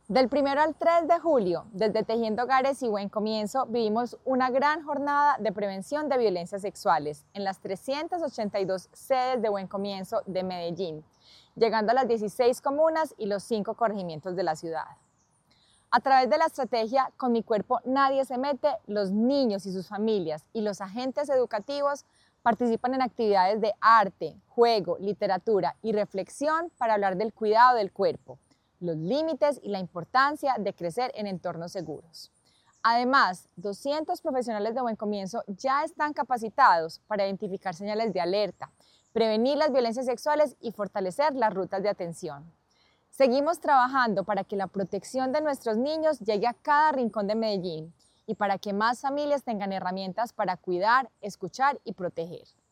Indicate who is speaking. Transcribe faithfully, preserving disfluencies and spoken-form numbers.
Speaker 1: Del primero al tres de julio, desde Tejiendo Hogares y Buen Comienzo, vivimos una gran jornada de prevención de violencias sexuales en las trescientas ochenta y dos sedes de Buen Comienzo de Medellín, llegando a las dieciséis comunas y los cinco corregimientos de la ciudad. A través de la estrategia Con mi cuerpo nadie se mete, los niños y sus familias y los agentes educativos participan en actividades de arte, juego, literatura y reflexión para hablar del cuidado del cuerpo, los límites y la importancia de crecer en entornos seguros. Además, doscientos profesionales de Buen Comienzo ya están capacitados para identificar señales de alerta, prevenir las violencias sexuales y fortalecer las rutas de atención. Seguimos trabajando para que la protección de nuestros niños llegue a cada rincón de Medellín y para que más familias tengan herramientas para cuidar, escuchar y proteger.